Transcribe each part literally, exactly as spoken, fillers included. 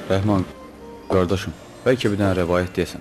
Rəhman, qardaşım, bəlkə bir dənə rəvayət deyəsən.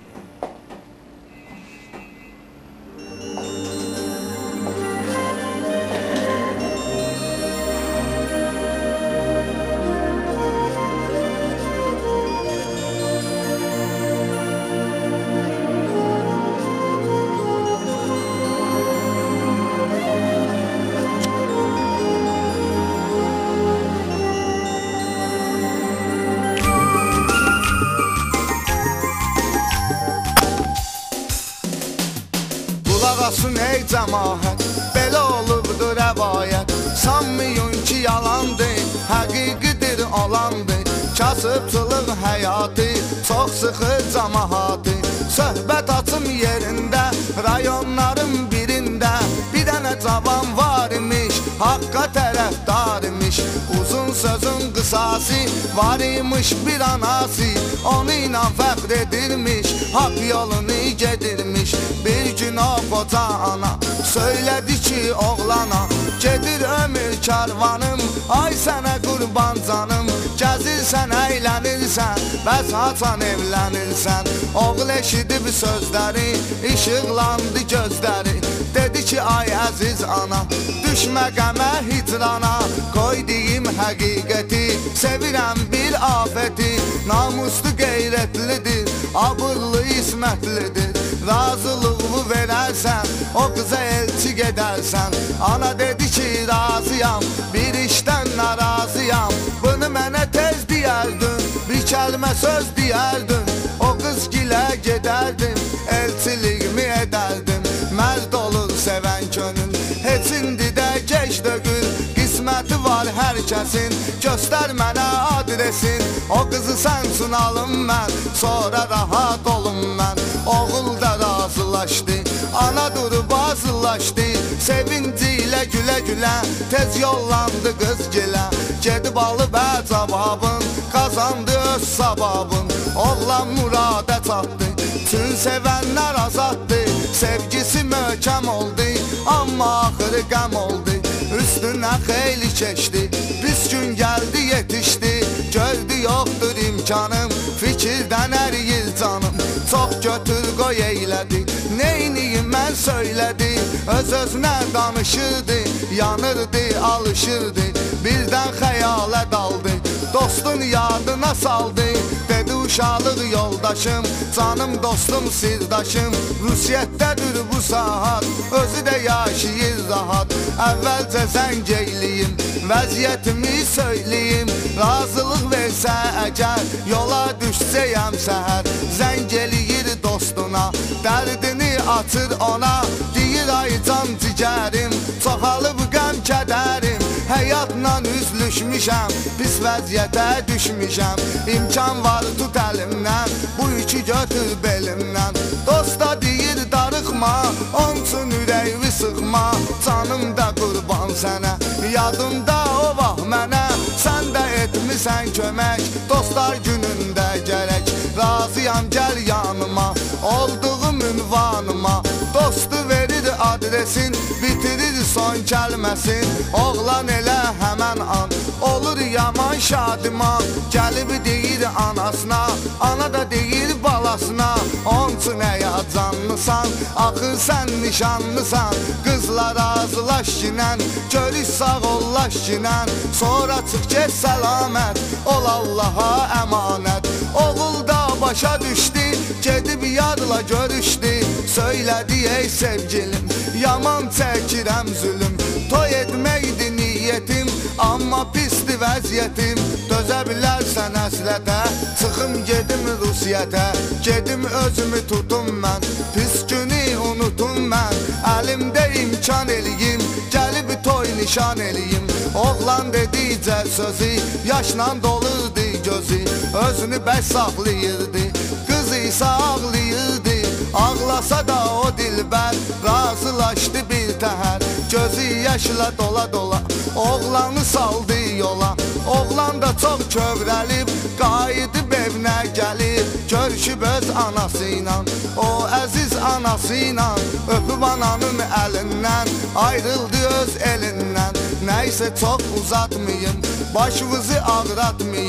Qulaqasın ey cəmaət, belə olubdur rəvayət. Sanmayın ki yalandır, həqiqidir olandır. Kasıbçılıq həyatı, çox sıxır cəmaatı. Söhbət açım yerində, rayonların birində. Bir dənə cavan var imiş, haqqa tərəfdar imiş. Uzun sözün qısası, var imiş bir anası. Onu ilə fəxr edirmiş, haqq yolunu gedirmiş. Bir gün o qoca ana söylədi ki oğlana, gedir ömür karvanım, ay sənə qurban canım. Gəzirsən, əylənirsən, bəs haçan evlənirsən. Oğul eşidib sözləri, işıqlandı gözləri. Dedi ki ay əziz ana, düşmə qəmə hicrana. Qoy deyim həqiqəti, sevirəm bir afəti. Namuslu qeyrətlidir, abırlı ismətlidir. Razılığımı verərsən, o qıza elçi gedərsən. Ana dedi ki razıyam, bir işdən narazıyam. Bunu mənə tez deyərdin, bir kəlmə söz deyərdin. O qız gilə gedərdim, elçiliğimi edərdim. Mərd olur sevən könül, heç indi də geç dögül. Qisməti var hər kəsin, göstər mənə adresin. O qızı sən sunalım mən, sonra rahat olum mən. Oğul da razılaşdı, ana durub azılaşdı. Sevinci ilə gülə gülə, tez yollandı qız gilə. Gedib alıb ə cavabın, qazandı öz savabın. Oğlan muradə çatdı, tüm sevənlər azaddı. Sevgisi möhkəm oldu, amma axırı qəm oldu. Üstünə xeyli keçdi, pis gün gəldi yetişdi. Gördü yoxdur imkanım, fikirdən əriyir canım. Çox götür qoy eylədi, neyniyim mən söylədi. Öz özünə danışırdı, yanırdı, alışırdı. Birdən xəyalə daldı, dostun yadına saldı. Dedi uşaqlıq yoldaşım, canım dostum sirdaşım. Rusiyyətdədir bu saat, özü də yaşayır rahat. Əvvəlcə zəng eyliyim, vəziyyətimi söyləyim. Razılıq versə əgər, yola düşsəyəm səhər. Zəng eləyir dostuna, dərdini açır ona. Deyir ay can cigərim, çoxalıb qəm kədərim. Həyatla üzlüşmüşəm, pis vəziyyətə düşmüşəm. İmkan var tut əlimdən, bu yükü götür belimdən. Dosta deyir darıxma, onun üçün ürəyimi sıxma. Canım da qurban sənə, yadımda o vaxt mənə. Sən də etmisən kömək, dostlar günündə gərək. Razıyam gəl yanıma, olduğum ünvanıma. Dostu verir adresin, bitirir son kəlməsin. Oğlan elə həmən an, olur yaman şadiman. Gəlib deyir anasına, ana da deyir balasına. Onun üçün əyacanlısan, axır sən nişanlısan. Qızla razılaş ginən, görüş sağ ollaş ginən. Sonra çıx get səlamət, ol Allaha əmanət. Oğul da başa düşdü, gedib yadla görüşdü. Söylədi ey sevgilim, yaman çəkirəm zülüm. Toy etməkdi niyyətim, amma pisdi vəziyyətim. Dözə bilərsən həsrətə, çıxım gedim Rusiyyətə. Gedim özümü tutum mən, pis günü unutum mən. Əlimdə imkan eləyim, gəlib toy nişan eləyim. Oğlan dedikcə sözü, yaşla dolurdu gözü. Özünü bəs saxlayırdı, qız isə ağlayırdı. Ağlasa da o dilbər, razılaşdı bir təhər. Gözü yaşla dola dola, oğlanı saldı yola. Oğlan da çox kövrəlib, qayıdıb evinə gəlib. Görüşüb öz anası ilə, o əziz anası ilə. Öpüb ananın əlindən, ayrıldı öz elindən. Nəysə çox uzatmayım, başınızı ağratmayım.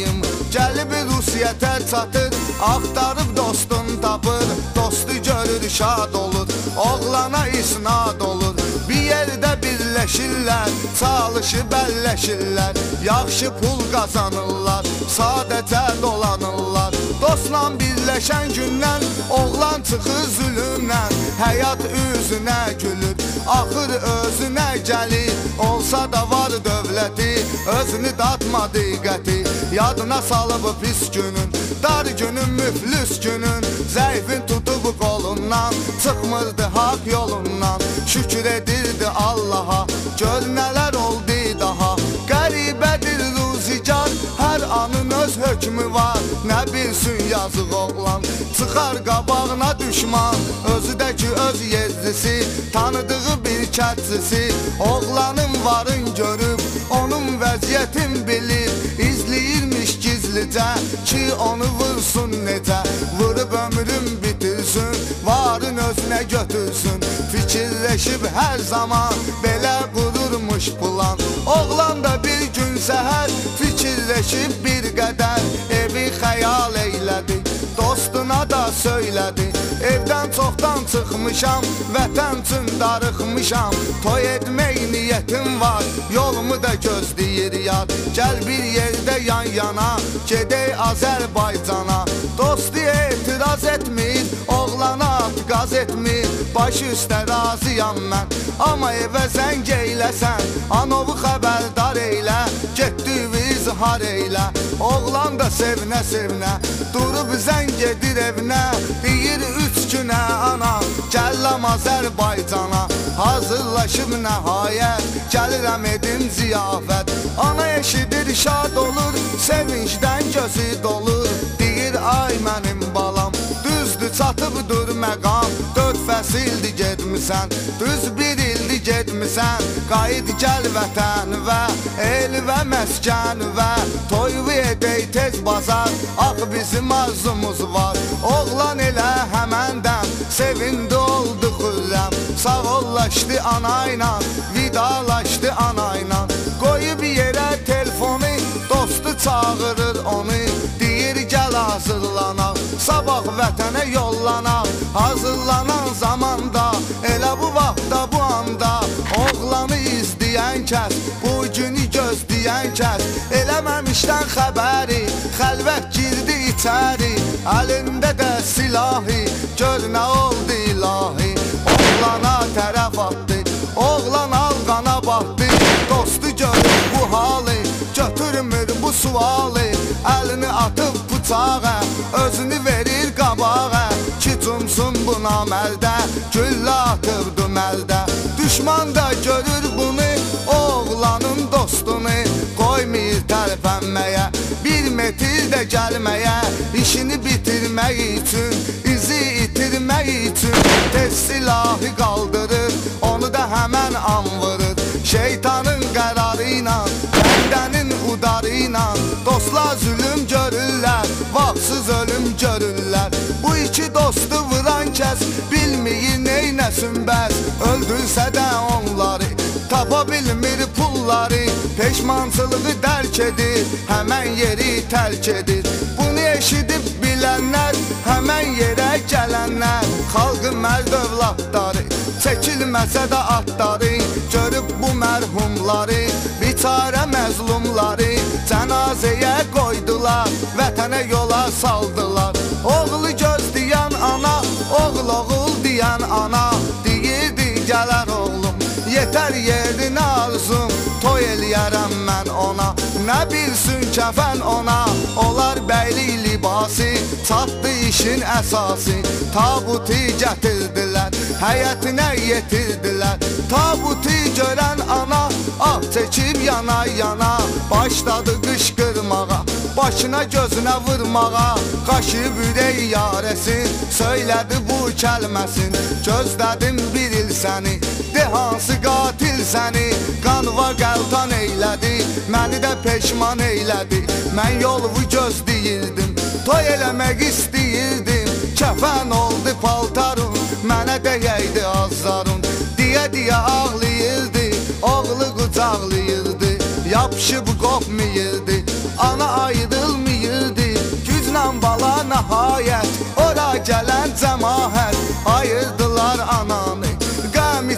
Gəlib Rusiyyətə çatır, axtarıb dostun tapır. Dostu görür şad olur, oğlana isnad olur. Bir yerdə birləşirlər, çalışıb əlləşirlər. Yaxşı pul qazanırlar, sadəcə dolanırlar. Dostla birləşən gündən oğlan çıxır zülümdən. Həyat üzünə gülür, axır özünə gəlir. Olsa da var dövləti, özünü datma diqqəti. Yadına salıb pis günün, dar günün, müflüs günün. Zəifin tutub qolundan, çıxmırdı haq yolundan. Şükür edirdi Allaha, gör nələr oldu daha. Qəribədir ruzigar, hər anın öz hökmü var. Nə bilsin yazıq oğlan, çıxar qabağına düşman. Özü də ki öz yezdisi, tanıdığı bir kətçisi. Oğlanın varın görüb, onun vəziyyətin bilir. İzləyirmiş gizlicə, ki onu vursun necə. Vurub ömrün bitirsin, varın özünə götürsün. Fikirləşib hər zaman, belə qururmuş plan. Oğlan da bir gün səhər, fikirləşib bir qədər. Evi xəyal eylədi, dostuna da söylədi. Evdən çoxdan çıxmışam, vətən üçün darıxmışam. Toy etmək niyyətim var, yolumu da gözləyir yad. Gəl bir yerdə yan yana, gedək Azərbaycana. Dostu etiraz etmir, oğlana qaz etmir. Baş üstə razıyam mən, amma evə zəng eyləsən. Anovu xəbərdar eylə, getdi izhar eylə. Oğlan da sevinə sevinə, durub zəng edir evinə. Deyir üç günə ana, gələm Azərbaycana. Hazırlaşıb nəhayət, gəlirəm edim ziyafət. Ana eşidir şad olur, sevincdən gözü dolur. Deyir ay mənim balam, düzdür çatıbdır məqam. Dörd fəsildir getmisən, düz bir ildir getmisən. Qayıt gəl vətənvə, el və məskənvə. Toyvu edək tez bazar, ax bizim arzumuz var. Oğlan elə həməndən, sevindi oldu xürrəm. Sağollaşdı anayla, vidalaşdı anayla. Qoyub yerə telefonu, dostu çağırır onu. Deyir gəl hazırlanaq, sabah vətənə yollanaq. Hazırlanan zamanda, elə bu vaxtda bu anda. Oğlanı izləyən kəs, bu günü gözləyən kəs. Eləməmişdən xəbəri, xəlvət girdi içəri. Əlində də silahı, gör nə oldu ilahi. Oğlana tərəf atdı, oğlan alqana batdı. Dostu görür bu halı, götürmür bu sualı. Əlini atıb bıçağa, özünü verir qabağa. Ki cumsun buna məldə, güllə atıbdı məldə. Düşman da görür bunu, oğlanın dostunu. Qoymayır tərpənməyə, bir metil də gəlməyə. İşini bitirmək üçün, izi itirmək üçün. Tez silahı qaldırır, onu da həmən an vurur. Şeytanın qərarı ilə, bəndənin udarı ilə. Dostlar zülüm görürlər, vaxtsız ölüm görürlər. Bu iki dostu vuran kəs, bilməyir neynəsin bəs. Öldürsə də onları, tapa bilmir pulları. Peşmançılığı dərk edir, həmən yeri tərk edir. Bunu eşidib bilənlər, həmən yerə gələnlər. Xalqı mərd övladları, çəkilməsə də atları. Görüb bu mərhumları, biçarə məzlumları. Cənazəyə qoydular, vətənə yola saldılar. Oğlu gözləyən ana, oğul oğul deyən ana. Deyirdi gələr oğlum, yetər yerinə arzum. Toy eləyərəm mən ona, nə bilsin kəfən ona. Olar bəylik libası, çatdı işin əsası. Tabutu gətirdilər, həyətinə yetirdilər. Tabutu görən ana, ah çəkib yana yana. Başladı qışqırmağa, başına gözünə vurmağa. Qaşıb ürək yarəsin, söylədi bu kəlməsin. Gözlədim bir il səni, de hansı qatil səni. Qanva qəltan eylədi, məni də peşman eylədi. Mən yolumu gözləyirdim, toy eləmək istəyirdim. Kəfən oldu paltarım, mənə dəyəydi azlarım. Deyə-deyə ağlayırdı, qucaqlayırdı, yapışıb qopmayırdı, ana ayrılmayırdı.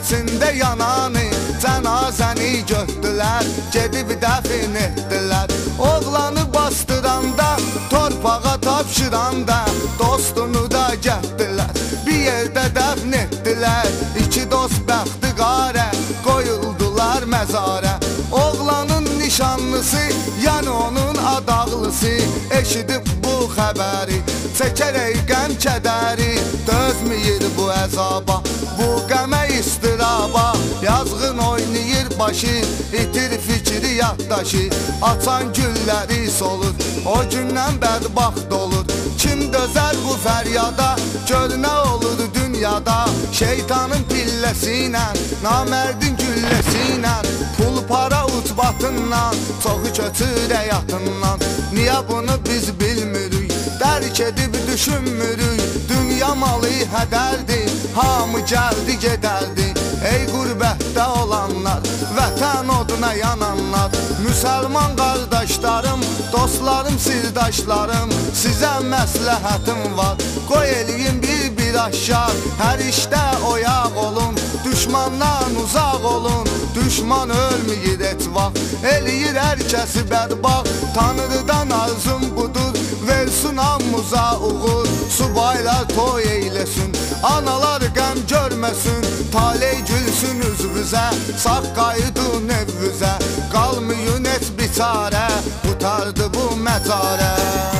içində yananı cənazəni götdülər, gedib dəfin etdilər. Oğlanı bastıranda, torpağa tapşıranda dostunu da gətdilər, bir yerdə dəfn etdilər. İki dost bəxti qarə qoyuldular məzarə. Oğlanın nişanlısı, yəni onun adaqlısı eşidib bu xəbəri, çəkərək qəm kədəri, dözməyir bu əzaba, bu qəmə istiraba. Yazğın oynayır başı, itir fikri yaddaşı, açan gülləri solur, o gündən bədbaxt olur. Kim dözər bu fəryada, gör nə olur dünyada. Şeytanın pilləsi ilə, namərdin gülləsi ilə, pul para utbatından, çoxu kötür həyatından. Niyə bunu biz bilmirik, dərk edib düşünmürük. Dünya malı hədərdir, hamı gəldi gedərdi. Ey qürbətdə olanlar, vətən oduna yananlar, müsəlman qardaşlarım, dostlarım, sirdaşlarım, sizə məsləhətim var. Qoy eləyin bir-bir aşağı, hər işdə oyaq olun, düşmandan uzaq olun. Düşman ölməyir et vaxt, eləyir hər kəsi bədbaxt. Tanrıdan arzum budur, versin hamımıza uğur. Subaylar toy eyləsin, analar qəm görməsin, taley gülsün üzvüzə, sağ qayıdın evvüzə. Qalmayın et biçarə, qutardı bu məcarə.